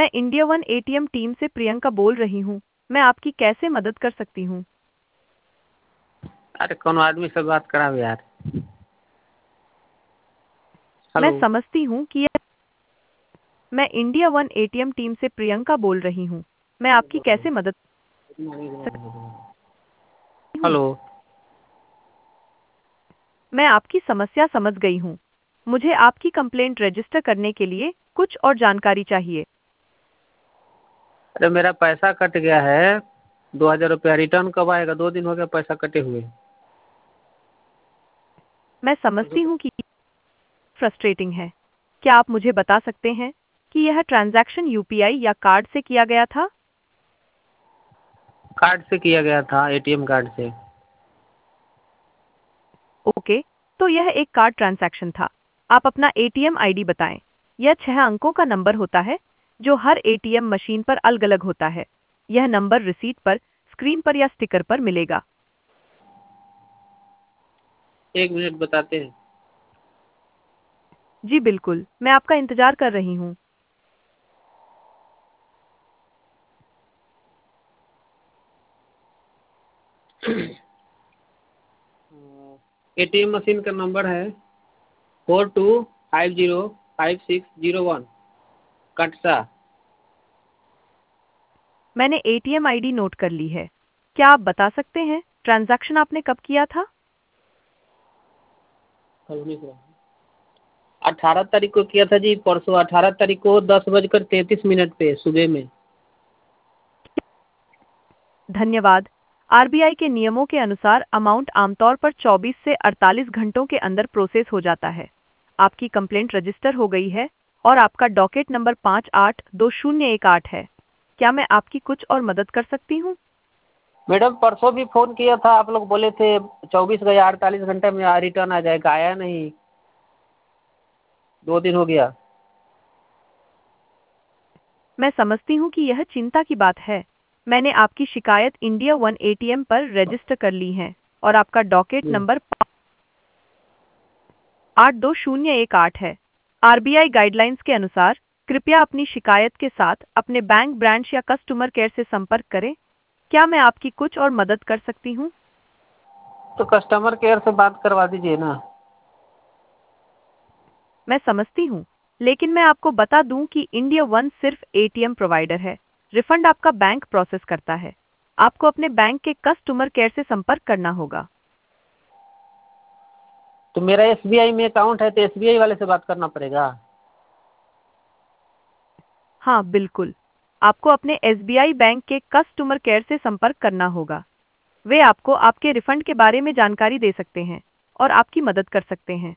मैं India one ATM team से प्रियंका बोल रही हूँ। मैं आपकी कैसे मदद कर सकती हूँ? अरे कौन आदमी से बात कराओ यार। मैं हेलो। समझती हूँ कि मैं इंडिया वन एटीएम टीम से प्रियंका बोल रही हूँ। मैं आपकी कैसे मदद सकती हूँ? हेलो। मैं आपकी समस्या समझ गई हूँ। मुझे आपकी कंप्लेंट रजिस्टर करने के लिए कुछ और जानकारी चाहिए। अरे मेरा पैसा कट गया है, 2000 रुपया रिटर्न कब आएगा? 2 दिन हो गया पैसा कटे हुए। मैं समझती हूँ कि फ्रस्ट्रेटिंग है। क्या आप मुझे बता सकते हैं कि यह ट्रांजैक्शन यूपीआई या कार्ड से किया गया था? कार्ड से किया गया था, एटीएम कार्ड से। ओके, तो यह एक कार्ड ट्रांजैक्शन था। आप अपना एटीएम आईडी बताएं। यह 6 अंकों का नंबर होता है जो हर एटीएम मशीन पर अलग-अलग होता है। यह नंबर रिसीट पर, स्क्रीन पर या स्टिकर पर मिलेगा। 1 मिनट बताते हैं। जी बिल्कुल, मैं आपका इंतजार कर रही हूँ। एटीएम मशीन का नंबर है 42505601 कटसा। मैंने एटीएम आईडी नोट कर ली है। क्या आप बता सकते हैं ट्रांजैक्शन आपने कब किया था? 18 तारीख को किया था जी, परसों 18 तारीख को 10:33 पे सुबह में। धन्यवाद। आरबीआई के नियमों के अनुसार अमाउंट आमतौर पर 24 से 48 घंटों के अंदर प्रोसेस हो जाता है। आपकी कंप्लेंट रजिस्टर हो गई है और आपका डॉकेट नंबर 582018 है। क्या मैं आपकी कुछ और मदद कर सकती हूँ? मैडम परसों भी फ़ोन किया था, आप लोग बोले थे 24 या 48 घंटे में रिटर्न आ जाएगा, आया नहीं। 2 दिन हो गया। मैं समझती हूँ कि यह चिंता की बात है। मैंने आपकी शिकायत इंडिया वन एटीएम पर रजिस्टर कर ली है और आपका डॉकेट जी। नंबर 82018 है। आरबीआई गाइडलाइंस के अनुसार कृपया अपनी शिकायत के साथ अपने बैंक ब्रांच या कस्टमर केयर से संपर्क करें। क्या मैं आपकी कुछ और मदद कर सकती हूँ? तो कस्टमर केयर से बात करवा दीजिए ना। मैं समझती हूँ, लेकिन मैं आपको बता दूं कि इंडिया वन सिर्फ एटीएम प्रोवाइडर है। रिफंड आपका बैंक प्रोसेस करता है। आपको अपने बैंक के कस्टमर केयर से संपर्क करना होगा। तो मेरा एसबीआई में अकाउंट है, तो एसबीआई वाले से बात करना पड़ेगा। हाँ बिल्कुल, आपको अपने एसबीआई बैंक के कस्टमर केयर से संपर्क करना होगा। वे आपको आपके रिफंड के बारे में जानकारी दे सकते हैं और आपकी मदद कर सकते हैं।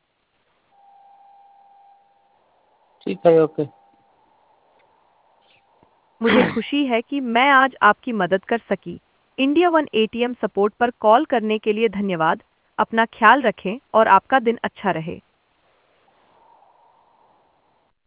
ठीक है, ओके। मुझे खुशी है कि मैं आज आपकी मदद कर सकी। इंडिया वन एटीएम सपोर्ट पर कॉल करने के लिए धन्यवाद। अपना ख्याल रखें और आपका दिन अच्छा रहे।